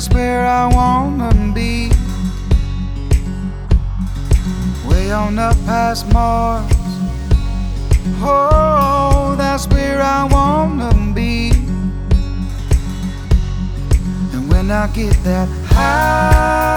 that's where I wanna be. Way on up past Mars. Oh, that's where I wanna be. And when I get that high,